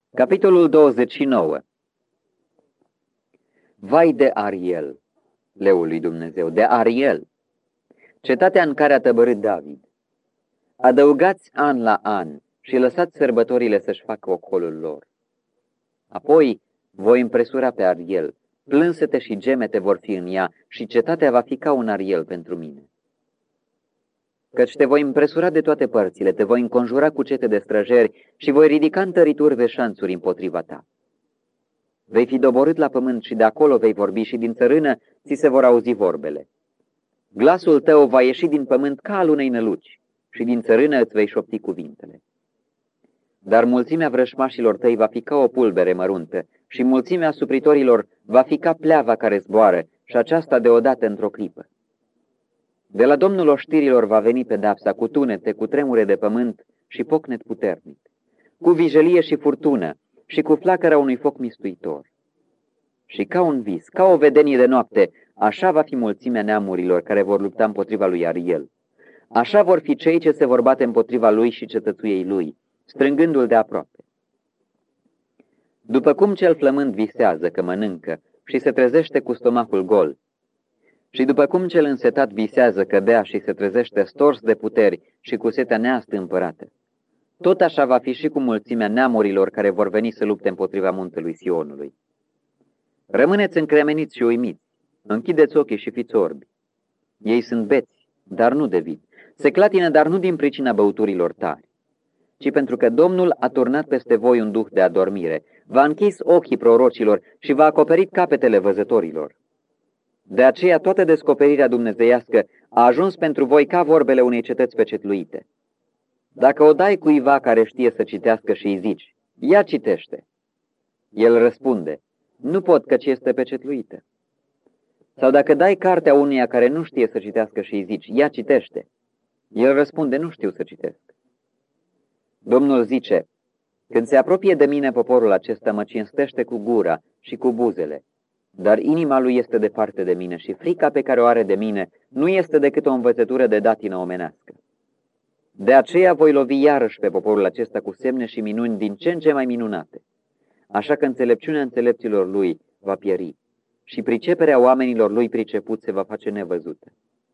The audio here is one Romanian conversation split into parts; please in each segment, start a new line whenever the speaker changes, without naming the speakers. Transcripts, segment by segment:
Capitolul 29. Vai de Ariel, leul lui Dumnezeu, de Ariel, cetatea în care a tăbărât David. Adăugați an la an și lăsați sărbătorile să-și facă ocolul lor. Apoi voi împresura pe Ariel, plânsete și gemete vor fi în ea și cetatea va fi ca un Ariel pentru mine. Căci te voi împresura de toate părțile, te voi înconjura cu cete de străjeri și voi ridica întărituri de șanțuri împotriva ta. Vei fi doborât la pământ și de acolo vei vorbi și din țărână ți se vor auzi vorbele. Glasul tău va ieși din pământ ca al unei năluci și din țărână îți vei șopti cuvintele. Dar mulțimea vrășmașilor tăi va fi ca o pulbere măruntă și mulțimea supritorilor va fi ca pleava care zboară și aceasta deodată într-o clipă. De la Domnul oștirilor va veni pedapsa cu tunete, cu tremure de pământ și pocnet puternic, cu vijelie și furtună și cu flacăra unui foc mistuitor. Și ca un vis, ca o vedenie de noapte, așa va fi mulțimea neamurilor care vor lupta împotriva lui Ariel. Așa vor fi cei ce se vor bate împotriva lui și cetățuiei lui, strângându-l de aproape. După cum cel flămând visează că mănâncă și se trezește cu stomacul gol, și după cum cel însetat visează că bea și se trezește stors de puteri și cu setea neastâmpărată, tot așa va fi și cu mulțimea neamurilor care vor veni să lupte împotriva muntelui Sionului. Rămâneți încremeniți și uimiți, închideți ochii și fiți orbi. Ei sunt beți, dar nu de vin, se clatină, dar nu din pricina băuturilor tari, ci pentru că Domnul a turnat peste voi un duh de adormire, v-a închis ochii prorocilor și v-a acoperit capetele văzătorilor. De aceea toată descoperirea dumnezeiască a ajuns pentru voi ca vorbele unei cetăți pecetluite. Dacă o dai cuiva care știe să citească și îi zici, ia citește, el răspunde, nu pot căci este pecetluită. Sau dacă dai cartea unuia care nu știe să citească și îi zici, ia citește, el răspunde, nu știu să citesc. Domnul zice, când se apropie de mine poporul acesta mă cinstește cu gura și cu buzele, dar inima lui este departe de mine și frica pe care o are de mine nu este decât o învățătură de datină omenească. De aceea voi lovi iarăși pe poporul acesta cu semne și minuni din ce în ce mai minunate, așa că înțelepciunea înțelepților lui va pieri și priceperea oamenilor lui pricepuți se va face nevăzută.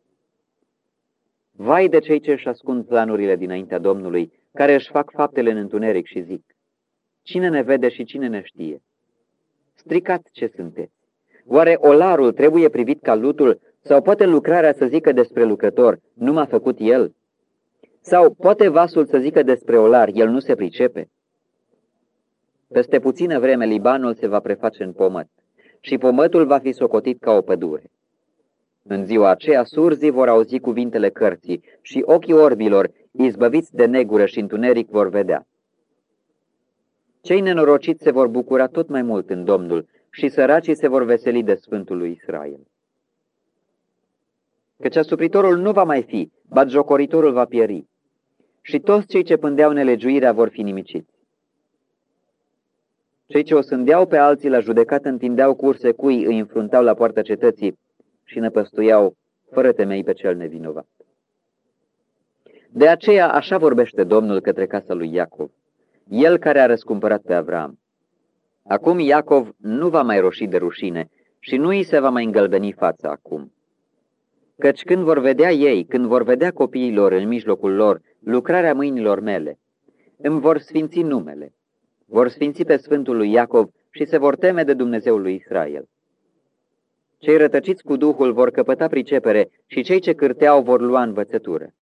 Vai de cei ce își ascund planurile dinaintea Domnului, care își fac faptele în întuneric și zic, cine ne vede și cine ne știe? Stricat ce sunteți! Oare olarul trebuie privit ca lutul sau poate lucrarea să zică despre lucrător, nu m-a făcut el? Sau poate vasul să zică despre olar, el nu se pricepe? Peste puțină vreme Libanul se va preface în pomăt și pomătul va fi socotit ca o pădure. În ziua aceea surzii vor auzi cuvintele cărții și ochii orbilor, izbăviți de negură și întuneric, vor vedea. Cei nenorociți se vor bucura tot mai mult în Domnul și săracii se vor veseli de Sfântul lui Israel. Căci asupritorul nu va mai fi, batjocoritorul va pieri și toți cei ce pândeau nelegiuirea vor fi nimiciți. Cei ce o sândeau pe alții la judecată întindeau curse cui îi înfruntau la poarta cetății și năpăstuiau fără temei pe cel nevinovat. De aceea așa vorbește Domnul către casa lui Iacov, el care a răscumpărat pe Avram. Acum Iacov nu va mai roși de rușine și nu îi se va mai îngălbeni fața acum. Căci când vor vedea ei, când vor vedea copiilor în mijlocul lor lucrarea mâinilor mele, îmi vor sfinți numele, vor sfinți pe Sfântul lui Iacov și se vor teme de Dumnezeul lui Israel. Cei rătăciți cu Duhul vor căpăta pricepere și cei ce cârteau vor lua învățătură.